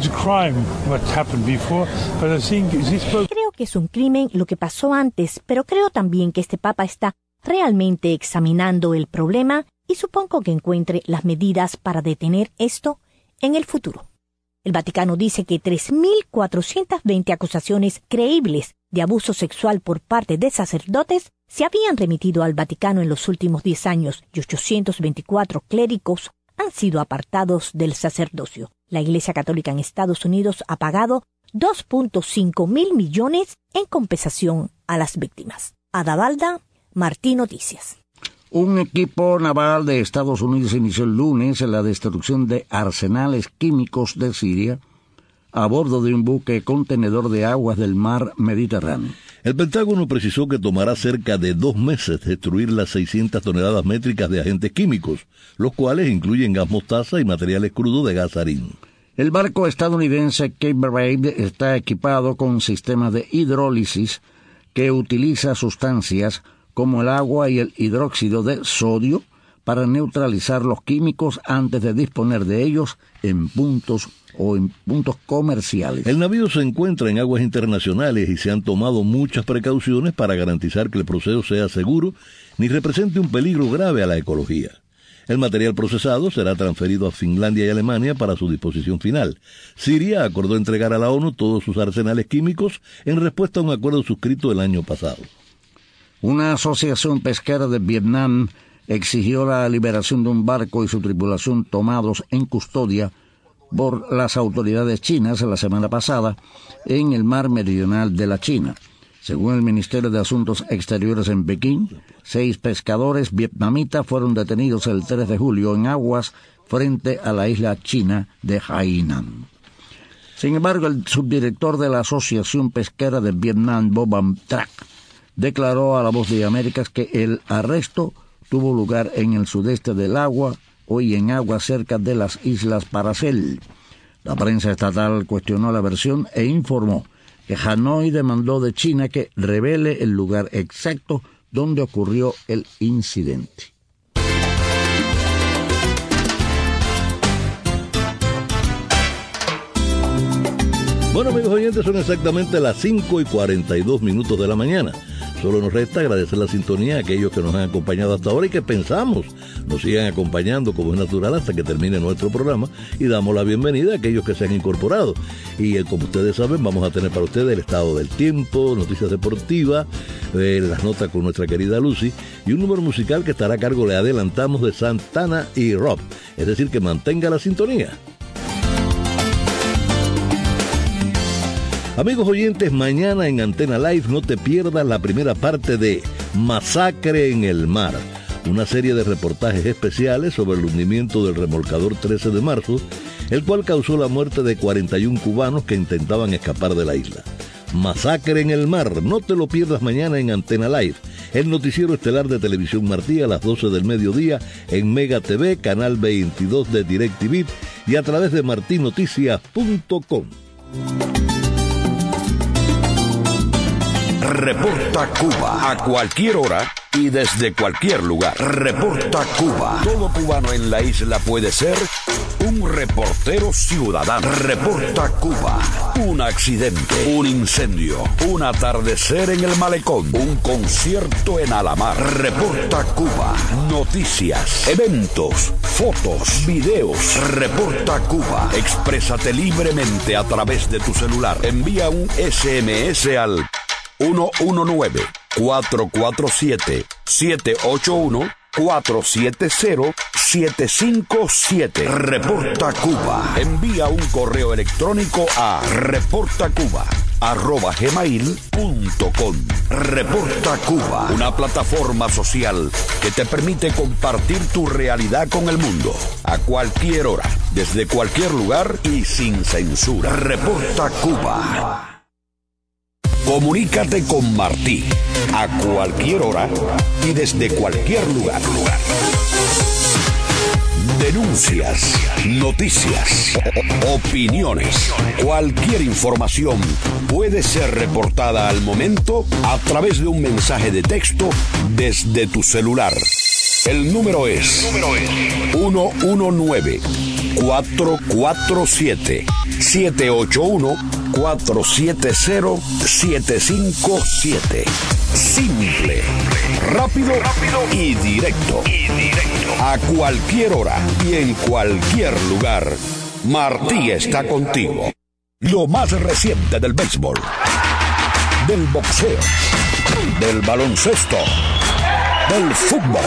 Creo que es un crimen lo que pasó antes, pero creo también que este Papa está realmente examinando el problema y supongo que encuentre las medidas para detener esto en el futuro. El Vaticano dice que tres mil cuatrocientas veinte acusaciones creíbles de abuso sexual por parte de sacerdotes se habían remitido al Vaticano en los últimos diez años y ochocientos veinticuatro clérigos han sido apartados del sacerdocio. La Iglesia Católica en Estados Unidos ha pagado dos punto cinco mil millones en compensación a las víctimas. Ada Balda, Martí Noticias. Un equipo naval de Estados Unidos inició el lunes la destrucción de arsenales químicos de Siria a bordo de un buque contenedor de aguas del mar Mediterráneo. El Pentágono precisó que tomará cerca de dos meses destruir las seiscientas toneladas métricas de agentes químicos, los cuales incluyen gas mostaza y materiales crudos de gas sarín. El barco estadounidense Cape Brave está equipado con sistemas de hidrólisis que utiliza sustancias como el agua y el hidróxido de sodio para neutralizar los químicos antes de disponer de ellos en puntos o en puntos comerciales. El navío se encuentra en aguas internacionales y se han tomado muchas precauciones para garantizar que el proceso sea seguro ni represente un peligro grave a la ecología. El material procesado será transferido a Finlandia y Alemania para su disposición final. Siria acordó entregar a la ONU todos sus arsenales químicos en respuesta a un acuerdo suscrito el año pasado. Una asociación pesquera de Vietnam exigió la liberación de un barco y su tripulación tomados en custodia por las autoridades chinas la semana pasada en el mar meridional de la China. Según el Ministerio de Asuntos Exteriores en Pekín, seis pescadores vietnamitas fueron detenidos el tres de julio en aguas frente a la isla china de Hainan. Sin embargo, el subdirector de la Asociación Pesquera de Vietnam, Bobam Trak, declaró a La Voz de Américas que el arresto tuvo lugar en el sudeste del agua, hoy en aguas cerca de las islas Paracel. La prensa estatal cuestionó la versión e informó que Hanoi demandó de China que revele el lugar exacto donde ocurrió el incidente. Bueno, amigos oyentes, son exactamente las cinco y cuarenta y dos minutos de la mañana. Solo nos resta agradecer la sintonía a aquellos que nos han acompañado hasta ahora y que pensamos nos sigan acompañando como es natural hasta que termine nuestro programa, y damos la bienvenida a aquellos que se han incorporado. Y eh, como ustedes saben, vamos a tener para ustedes el estado del tiempo, noticias deportivas, eh, las notas con nuestra querida Lucy y un número musical que estará a cargo, le adelantamos, de Santana y Rob. Es decir, que mantenga la sintonía. Amigos oyentes, mañana en Antena Live no te pierdas la primera parte de Masacre en el Mar, una serie de reportajes especiales sobre el hundimiento del remolcador trece de marzo, el cual causó la muerte de cuarenta y uno cubanos que intentaban escapar de la isla. Masacre en el Mar, no te lo pierdas mañana en Antena Live, el noticiero estelar de Televisión Martí a las doce del mediodía en Mega T V, canal veintidós de DirecTV y a través de marti noticias punto com. Reporta Cuba a cualquier hora y desde cualquier lugar. Reporta Cuba. Todo cubano en la isla puede ser un reportero ciudadano. Reporta Cuba. Un accidente, un incendio, un atardecer en el malecón, un concierto en Alamar. Reporta Cuba. Noticias, eventos, fotos, videos. Reporta Cuba. Exprésate libremente a través de tu celular. Envía un ese eme ese al uno uno nueve, cuatro cuatro siete, siete ocho uno, cuatro siete cero, siete cinco siete. Reporta Cuba. Envía un correo electrónico a reportacuba arroba gmail punto com. Reporta Cuba, una plataforma social que te permite compartir tu realidad con el mundo a cualquier hora, desde cualquier lugar y sin censura. Reporta Cuba. Comunícate con Martí a cualquier hora y desde cualquier lugar. Denuncias, noticias, opiniones, cualquier información puede ser reportada al momento a través de un mensaje de texto desde tu celular. El número es uno uno nueve, cuatro cuatro siete, siete ocho uno, cuatro siete cero, siete cinco siete. Simple, rápido, rápido y directo. Y directo. A cualquier hora y en cualquier lugar, Martí está contigo. Lo más reciente del béisbol, del boxeo, del baloncesto, del fútbol.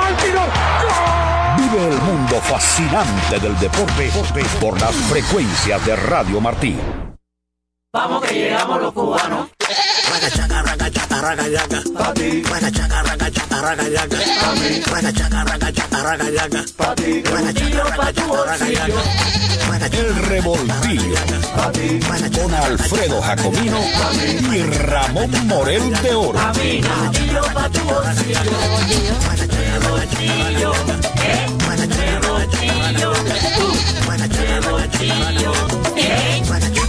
Vive el mundo fascinante del deporte por las frecuencias de Radio Martí. Vamos que llegamos los cubanos. Raga chaca, raga chata, raga yaga. Papi. Raga chaca, raga chata, raga yaga. Papi. Raga chaca, raga chata, raga yaga. Papi. Raga chaca, raga chata, raga yaga. El Revoltillo con Alfredo Jacomino y Ramón Morel de Oro. Revoltillo pa' tu bolsillo. Revoltillo, eh. Revoltillo, uh. Revoltillo, eh.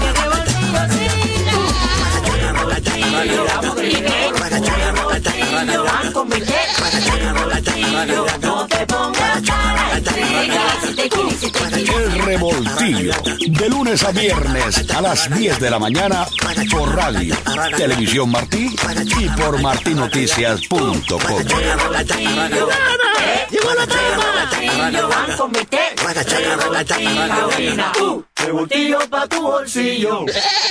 El Revoltillo, de lunes a viernes a las diez de la mañana por radio, Televisión Martí y por marti noticias punto com. Llegó la Revoltillo pa' tu bolsillo.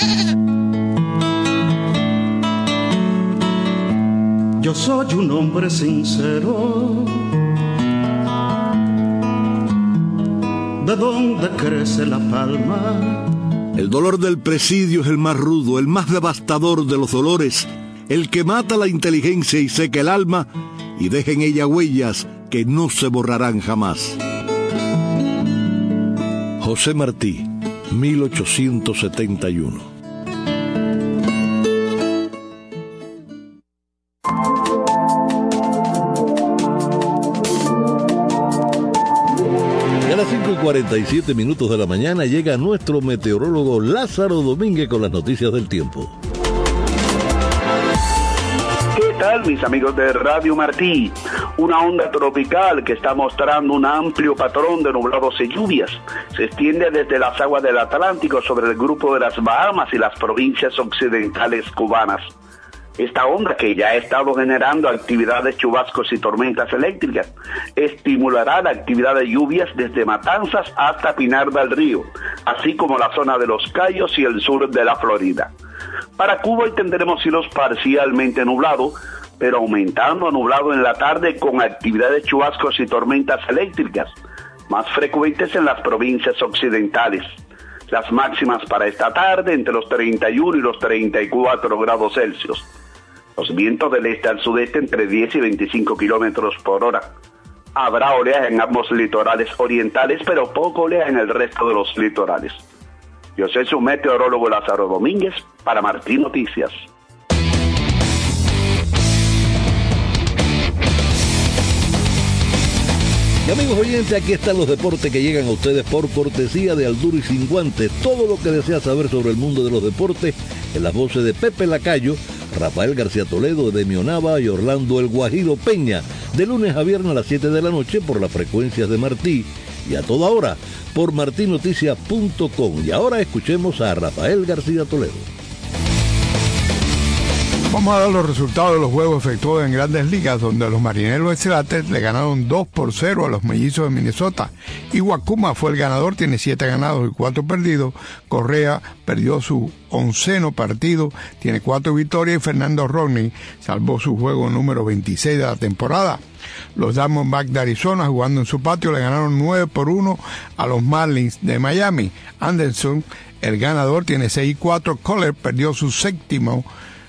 Yo soy un hombre sincero, ¿de dónde crece la palma? El dolor del presidio es el más rudo, el más devastador de los dolores, el que mata la inteligencia y seca el alma y deja en ella huellas que no se borrarán jamás. José Martí, mil ochocientos setenta y uno. cinco y cuarenta y siete minutos de la mañana llega nuestro meteorólogo Lázaro Domínguez con las noticias del tiempo. ¿Qué tal, mis amigos de Radio Martí? Una onda tropical que está mostrando un amplio patrón de nublados y lluvias se extiende desde las aguas del Atlántico sobre el grupo de las Bahamas y las provincias occidentales cubanas. Esta onda, que ya ha estado generando actividades, chubascos y tormentas eléctricas, estimulará la actividad de lluvias desde Matanzas hasta Pinar del Río, así como la zona de Los Cayos y el sur de la Florida. Para Cuba hoy tendremos cielos parcialmente nublados, pero aumentando a nublado en la tarde con actividades, chubascos y tormentas eléctricas, más frecuentes en las provincias occidentales. Las máximas para esta tarde entre los treinta y uno y los treinta y cuatro grados Celsius. Los vientos del este al sudeste entre diez y veinticinco kilómetros por hora. Habrá oleaje en ambos litorales orientales, pero poco oleaje en el resto de los litorales. Yo soy su meteorólogo Lázaro Domínguez para Martín Noticias. Y amigos oyentes, aquí están los deportes que llegan a ustedes por cortesía de Al Duro y Sin Guantes. Todo lo que desea saber sobre el mundo de los deportes en las voces de Pepe Lacayo, Rafael García Toledo, Edemio Nava y Orlando El Guajiro Peña, de lunes a viernes a las siete de la noche por las frecuencias de Martí y a toda hora por martin noticias punto com. Y ahora escuchemos a Rafael García Toledo. Vamos a dar los resultados de los juegos efectuados en Grandes Ligas, donde los Marineros de Seattle le ganaron dos por cero a los Mellizos de Minnesota. Iwakuma fue el ganador, tiene siete ganados y cuatro perdidos. Correa perdió su onceno partido, tiene cuatro victorias, y Fernando Rodney salvó su juego número veintiséis de la temporada. Los Diamondbacks de Arizona, jugando en su patio, le ganaron nueve por uno a los Marlins de Miami. Anderson, el ganador, tiene seis y cuatro. Kohler perdió su séptimo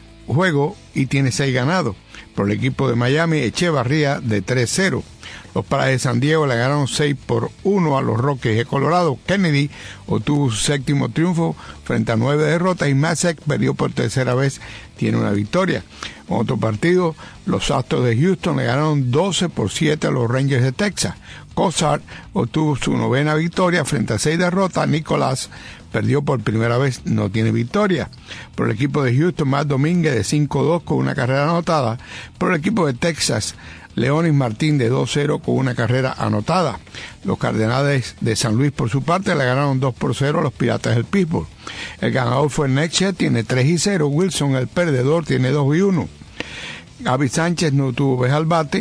juego y tiene seis ganados. Por el equipo de Miami, Echevarría de tres cero. Los Padres de San Diego le ganaron seis por uno a los Rockies de Colorado. Kennedy obtuvo su séptimo triunfo frente a nueve derrotas y Masek perdió por tercera vez, tiene una victoria. En otro partido, los Astros de Houston le ganaron doce por siete a los Rangers de Texas. Cozart obtuvo su novena victoria frente a seis derrotas. Nicolás perdió por primera vez, no tiene victoria. Por el equipo de Houston, Matt Domínguez de cinco dos con una carrera anotada. Por el equipo de Texas, Leonis Martín de dos cero con una carrera anotada. Los Cardenales de San Luis, por su parte, le ganaron dos por cero a los Piratas del Pittsburgh. El ganador fue Nexche, tiene tres y cero. Wilson, el perdedor, tiene dos y uno. Gaby Sánchez no tuvo vez al bate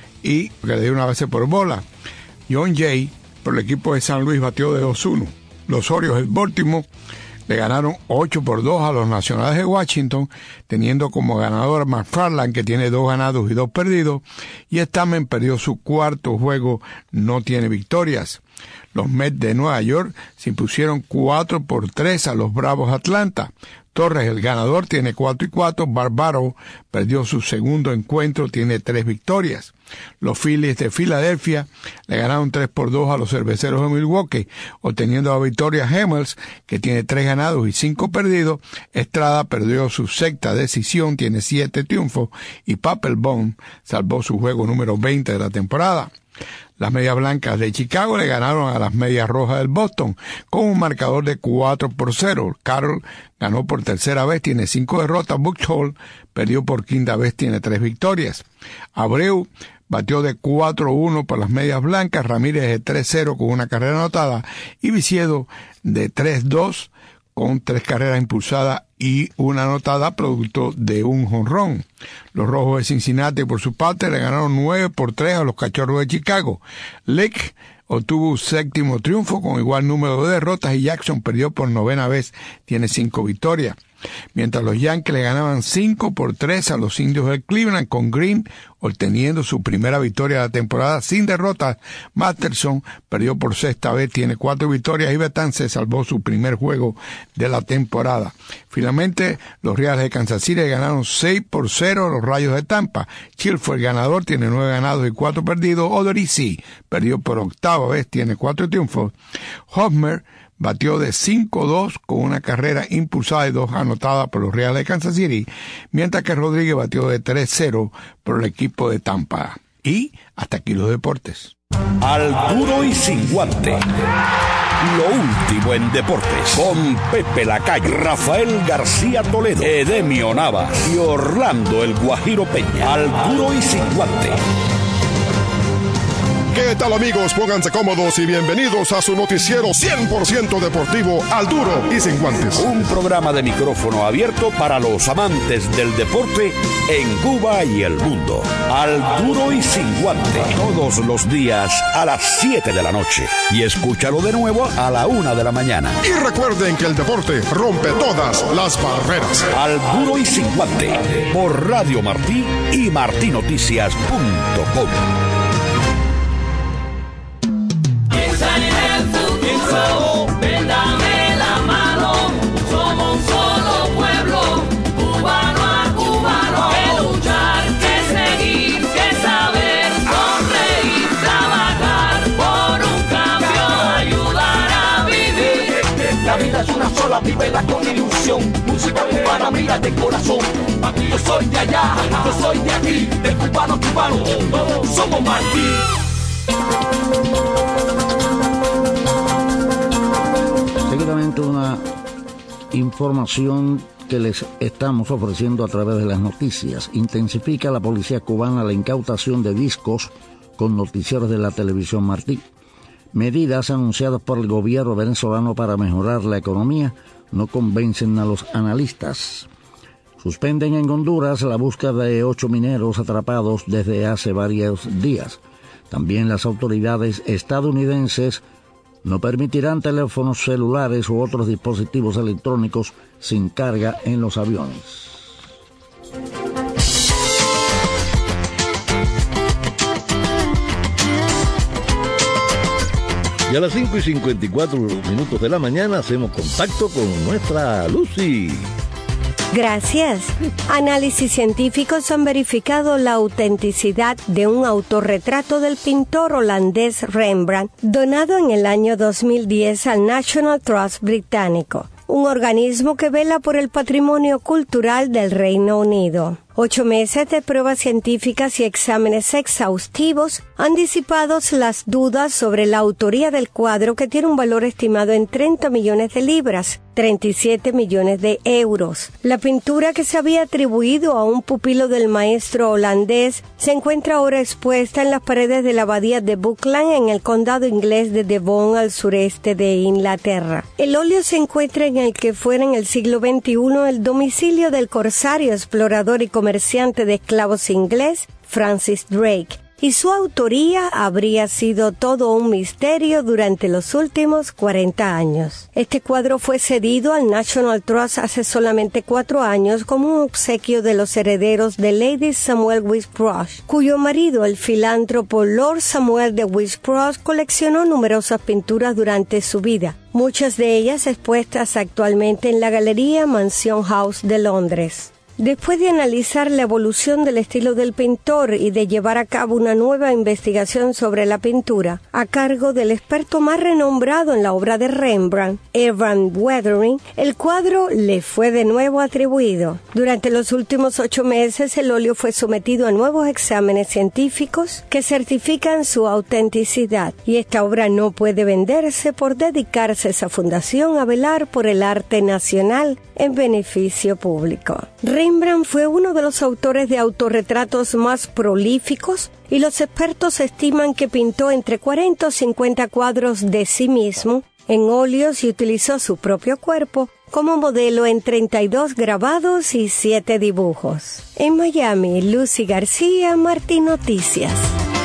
y le dio una base por bola. John Jay, por el equipo de San Luis, batió de dos uno. Los Orioles del Baltimore le ganaron ocho por dos a los Nacionales de Washington, teniendo como ganador a McFarland, que tiene dos ganados y dos perdidos, y Stamen perdió su cuarto juego, no tiene victorias. Los Mets de Nueva York se impusieron cuatro por tres a los Bravos de Atlanta. Torres, el ganador, tiene cuatro y cuatro. Barbaro perdió su segundo encuentro, tiene tres victorias. Los Phillies de Filadelfia le ganaron tres por dos a los Cerveceros de Milwaukee, obteniendo la victoria Hemmels, que tiene tres ganados y cinco perdidos. Estrada perdió su sexta decisión, tiene siete triunfos, y Papelbon salvó su juego número veinte de la temporada. Las Medias Blancas de Chicago le ganaron a las Medias Rojas del Boston con un marcador de cuatro por cero. Carroll ganó por tercera vez, tiene cinco derrotas. Buchholz perdió por quinta vez, tiene tres victorias. Abreu batió de cuatro uno por las Medias Blancas. Ramírez de tres cero con una carrera anotada. Y Viciedo de tres dos con tres carreras impulsadas y una anotada, producto de un jonrón. Los Rojos de Cincinnati, por su parte, le ganaron nueve por tres a los Cachorros de Chicago. Leck obtuvo un séptimo triunfo con igual número de derrotas y Jackson perdió por novena vez, tiene cinco victorias. Mientras los Yankees le ganaban cinco por tres a los Indios de Cleveland, con Green obteniendo su primera victoria de la temporada sin derrotas. Masterson perdió por sexta vez, tiene cuatro victorias, y Betances salvó su primer juego de la temporada. Finalmente, los Reales de Kansas City le ganaron seis por cero a los Rayos de Tampa. Chill fue el ganador, tiene nueve ganados y cuatro perdidos. Odorizzi perdió por octava vez, tiene cuatro triunfos. Hosmer batió de cinco dos con una carrera impulsada y dos anotadas por los Reales de Kansas City, mientras que Rodríguez batió de tres cero por el equipo de Tampa. Y hasta aquí los deportes. Al Duro y Sin Guante. Lo último en deportes, con Pepe Lacayo, Rafael García Toledo, Edemio Navas y Orlando El Guajiro Peña. Al Duro y Sin Guante. ¿Qué tal, amigos? Pónganse cómodos y bienvenidos a su noticiero cien por ciento deportivo, Al Duro y Sin Guantes. Un programa de micrófono abierto para los amantes del deporte en Cuba y el mundo. Al Duro y Sin Guante, todos los días a las siete de la noche. Y escúchalo de nuevo a la una de la mañana. Y recuerden que el deporte rompe todas las barreras. Al Duro y Sin Guante, por Radio Martí y martin noticias punto com. Piensa en el futuro, ven dame la vuela con ilusión. Música cubana, mira de corazón. Papi, yo soy de allá, yo soy de aquí, de cubano, cubano, todos somos Martí. Seguidamente una información que les estamos ofreciendo a través de las noticias. Intensifica la policía cubana la incautación de discos con noticieros de la televisión Martí. Medidas anunciadas por el gobierno venezolano para mejorar la economía no convencen a los analistas. Suspenden en Honduras la búsqueda de ocho mineros atrapados desde hace varios días. También las autoridades estadounidenses no permitirán teléfonos celulares u otros dispositivos electrónicos sin carga en los aviones. Y a las cinco y cincuenta y cuatro minutos de la mañana hacemos contacto con nuestra Lucy. Gracias. Análisis científicos han verificado la autenticidad de un autorretrato del pintor holandés Rembrandt, donado en el año dos mil diez al National Trust británico, un organismo que vela por el patrimonio cultural del Reino Unido. Ocho meses de pruebas científicas y exámenes exhaustivos han disipado las dudas sobre la autoría del cuadro, que tiene un valor estimado en treinta millones de libras, treinta y siete millones de euros. La pintura, que se había atribuido a un pupilo del maestro holandés, se encuentra ahora expuesta en las paredes de la abadía de Buckland en el condado inglés de Devon, al sureste de Inglaterra. El óleo se encuentra en el que fuera en el siglo veintiuno el domicilio del corsario, explorador y comerciante de esclavos inglés Francis Drake, y su autoría habría sido todo un misterio durante los últimos cuarenta años. Este cuadro fue cedido al National Trust hace solamente cuatro años como un obsequio de los herederos de Lady Samuel Whitcross, cuyo marido, el filántropo Lord Samuel de Whitcross, coleccionó numerosas pinturas durante su vida, muchas de ellas expuestas actualmente en la Galería Mansion House de Londres. Después de analizar la evolución del estilo del pintor y de llevar a cabo una nueva investigación sobre la pintura, a cargo del experto más renombrado en la obra de Rembrandt, Evan Weathering, el cuadro le fue de nuevo atribuido. Durante los últimos ocho meses, el óleo fue sometido a nuevos exámenes científicos que certifican su autenticidad, y esta obra no puede venderse por dedicarse esa fundación a velar por el arte nacional en beneficio público. Rembrandt fue uno de los autores de autorretratos más prolíficos, y los expertos estiman que pintó entre cuarenta o cincuenta cuadros de sí mismo en óleos y utilizó su propio cuerpo como modelo en treinta y dos grabados y siete dibujos. En Miami, Lucy García, Martí Noticias.